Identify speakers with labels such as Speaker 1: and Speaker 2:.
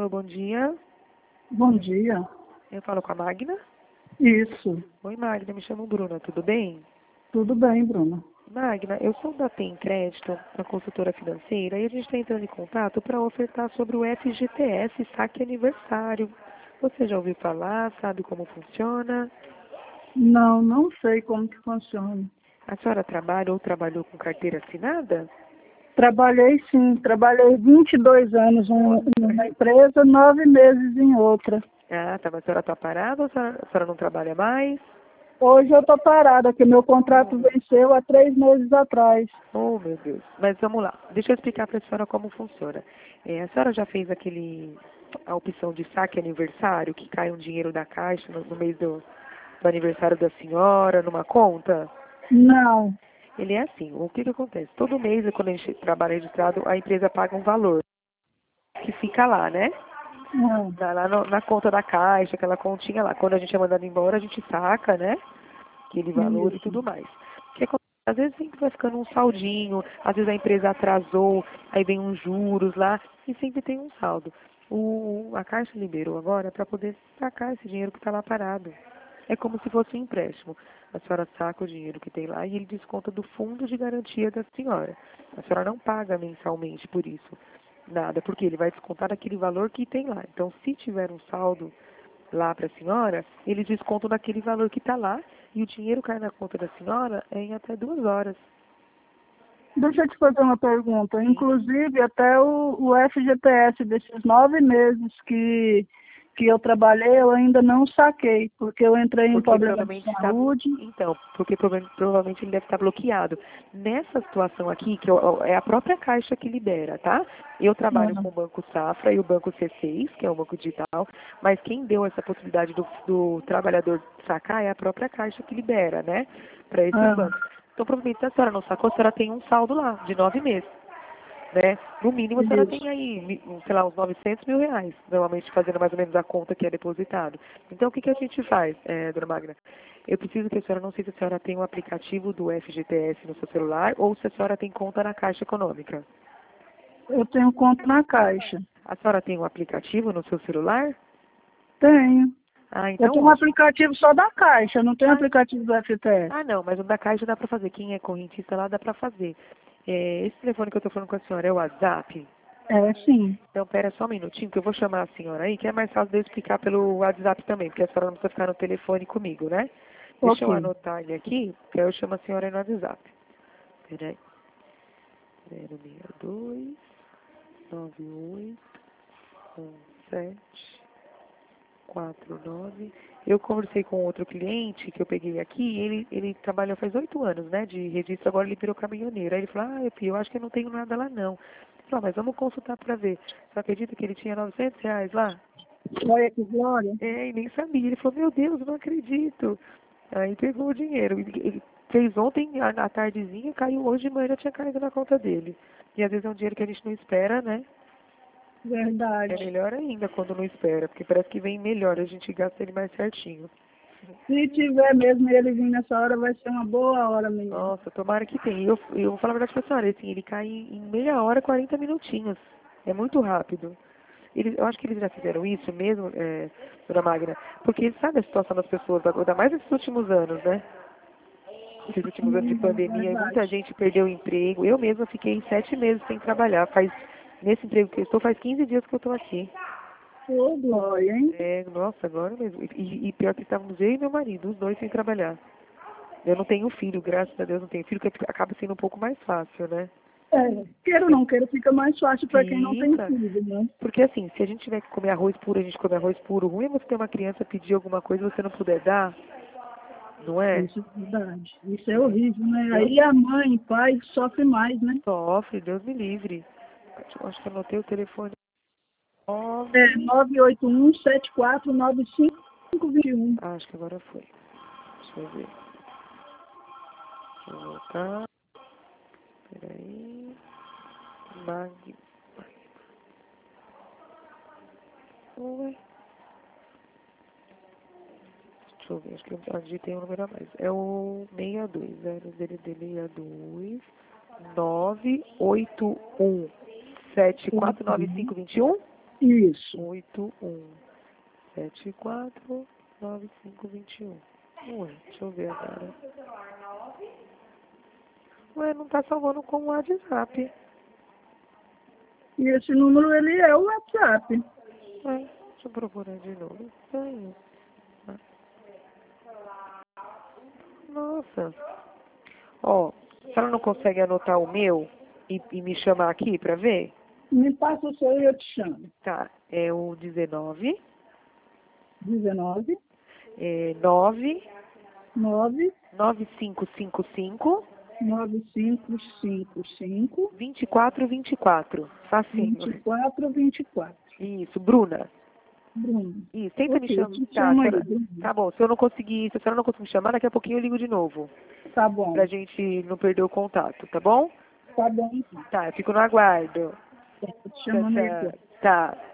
Speaker 1: Alô, bom dia.
Speaker 2: Bom dia.
Speaker 1: Eu falo com a Magna.
Speaker 2: Isso.
Speaker 1: Oi, Magna, me chamo Bruna, tudo bem?
Speaker 2: Tudo bem, Bruna.
Speaker 1: Magna, eu sou da Tem Crédito, uma consultora financeira, e a gente está entrando em contato para ofertar sobre o FGTS, saque aniversário. Você já ouviu falar, sabe como funciona?
Speaker 2: Não sei como que funciona.
Speaker 1: A senhora trabalha ou trabalhou com carteira assinada?
Speaker 2: Trabalhei sim, trabalhei 22 anos numa empresa, 9 meses em outra.
Speaker 1: Ah, tá, mas a senhora está parada ou a senhora não trabalha mais?
Speaker 2: Hoje eu estou parada, que meu contrato venceu há 3 meses atrás.
Speaker 1: Oh, meu Deus. Mas vamos lá. Deixa eu explicar para a senhora como funciona. A senhora já fez a opção de saque aniversário, que cai um dinheiro da caixa no mês do aniversário da senhora, numa conta?
Speaker 2: Não.
Speaker 1: Ele é assim. O que acontece? Todo mês, quando a gente trabalha registrado, a empresa paga um valor que fica lá, né?
Speaker 2: Não.
Speaker 1: Lá na conta da caixa, aquela continha lá. Quando a gente é mandado embora, a gente saca, né? Aquele valor e tudo mais. O que acontece? Às vezes sempre vai ficando um saldinho, às vezes a empresa atrasou, aí vem uns juros lá, e sempre tem um saldo. A Caixa liberou agora para poder sacar esse dinheiro que está lá parado. É como se fosse um empréstimo. A senhora saca o dinheiro que tem lá e ele desconta do fundo de garantia da senhora. A senhora não paga mensalmente por isso. Nada, porque ele vai descontar aquele valor que tem lá. Então, se tiver um saldo lá para a senhora, eles descontam daquele valor que está lá e o dinheiro cai na conta da senhora em até 2 horas.
Speaker 2: Deixa eu te fazer uma pergunta. Inclusive, até o FGTS desses 9 meses que eu trabalhei, eu ainda não saquei, porque eu entrei em problema de saúde.
Speaker 1: Então, porque provavelmente ele deve estar bloqueado. Nessa situação aqui, que é a própria Caixa que libera, tá? Eu trabalho com o Banco Safra e o Banco C6, que é o banco digital, mas quem deu essa possibilidade do trabalhador sacar é a própria Caixa que libera, né? Para esses bancos. Então, provavelmente, se a senhora não sacou, a senhora tem um saldo lá, de 9 meses. Né? No mínimo, a senhora tem aí, sei lá, uns 900 mil reais, normalmente fazendo mais ou menos a conta que é depositado. Então, o que a gente faz, dona Magna? Eu preciso que a senhora, não sei se a senhora tem um aplicativo do FGTS no seu celular ou se a senhora tem conta na Caixa Econômica.
Speaker 2: Eu tenho conta na Caixa.
Speaker 1: A senhora tem um aplicativo no seu celular?
Speaker 2: Tenho.
Speaker 1: Ah, então
Speaker 2: eu tenho um aplicativo só da Caixa, não tenho aplicativo do FTS.
Speaker 1: Ah, não, mas o da Caixa dá para fazer. Quem é correntista lá dá para fazer. Esse telefone que eu estou falando com a senhora é o WhatsApp?
Speaker 2: É, sim.
Speaker 1: Então, pera só um minutinho, que eu vou chamar a senhora aí, que é mais fácil de eu explicar pelo WhatsApp também, porque a senhora não precisa ficar no telefone comigo, né? Deixa eu anotar ele aqui, que aí eu chamo a senhora aí no WhatsApp. Peraí. 062 98 17 49. Eu conversei com outro cliente que eu peguei aqui, ele trabalhou faz 8 anos, né, de registro, agora ele virou caminhoneiro. Aí ele falou, eu acho que eu não tenho nada lá não. Eu falei, mas vamos consultar para ver. Você acredita que ele tinha 900 reais lá?
Speaker 2: Olha que glória.
Speaker 1: E nem sabia. Ele falou, meu Deus, eu não acredito. Aí pegou o dinheiro. Ele fez ontem à tardezinha, caiu hoje de manhã, já tinha caído na conta dele. E às vezes é um dinheiro que a gente não espera, né?
Speaker 2: Verdade.
Speaker 1: É melhor ainda quando não espera, porque parece que vem melhor, a gente gasta ele mais certinho.
Speaker 2: Se tiver mesmo ele vir nessa hora, vai ser uma boa hora mesmo.
Speaker 1: Nossa, tomara que tenha. Eu vou falar a verdade pra senhora, assim, ele cai em meia hora, 40 minutinhos. É muito rápido. Eu acho que eles já fizeram isso mesmo, dona Magna, porque sabe a situação das pessoas, ainda mais nesses últimos anos, né? Esses últimos anos de pandemia, muita gente perdeu o emprego. Eu mesma fiquei 7 meses sem trabalhar. Nesse emprego que eu estou, faz 15 dias que eu estou aqui.
Speaker 2: Ô, glória, hein?
Speaker 1: Nossa, agora mesmo. E pior que estávamos eu e meu marido, os dois sem trabalhar. Eu não tenho filho, graças a Deus não tenho filho, que acaba sendo um pouco mais fácil, né?
Speaker 2: Queira ou não queira, fica mais fácil para quem não tem filho, né?
Speaker 1: Porque assim, se a gente tiver que comer arroz puro, a gente come arroz puro. Ruim é você ter uma criança pedir alguma coisa e você não puder dar, não é?
Speaker 2: Isso é verdade. Isso é horrível, né? Aí a mãe e pai sofrem mais, né?
Speaker 1: Sofre, Deus me livre. Eu acho que eu anotei o telefone.
Speaker 2: 981-749521.
Speaker 1: Acho que agora foi. Deixa eu ver. Deixa eu voltar. Peraí. Ué. Deixa eu ver, acho que eu digitei um número a mais. É o 62, dele 62 981 749521.
Speaker 2: Isso.
Speaker 1: 81749521. Ué, deixa eu ver agora. Ué, não tá salvando como WhatsApp.
Speaker 2: E esse número, ele é o WhatsApp.
Speaker 1: Ué, deixa eu procurar de novo. Estranho. Nossa. Ó, a senhora não consegue anotar o meu e me chamar aqui pra ver?
Speaker 2: Me passa o seu e eu te chamo.
Speaker 1: Tá, é o 19
Speaker 2: 19
Speaker 1: 9
Speaker 2: 9
Speaker 1: 9555
Speaker 2: 9555
Speaker 1: 2424. Facinho.
Speaker 2: 2424.
Speaker 1: Isso, Bruna.
Speaker 2: Bruno.
Speaker 1: Isso, tenta me
Speaker 2: Ok, eu
Speaker 1: chamar.
Speaker 2: te
Speaker 1: Tá,
Speaker 2: chamo aí,
Speaker 1: senhora-
Speaker 2: Bruno.
Speaker 1: tá bom, se a senhora não conseguir me chamar, daqui a pouquinho eu ligo de novo.
Speaker 2: Tá bom.
Speaker 1: Pra gente não perder o contato, tá bom?
Speaker 2: Tá bom, então.
Speaker 1: Tá, eu fico no aguardo.
Speaker 2: Tô te
Speaker 1: Tchau,
Speaker 2: chamando aí.
Speaker 1: tchau. Tá.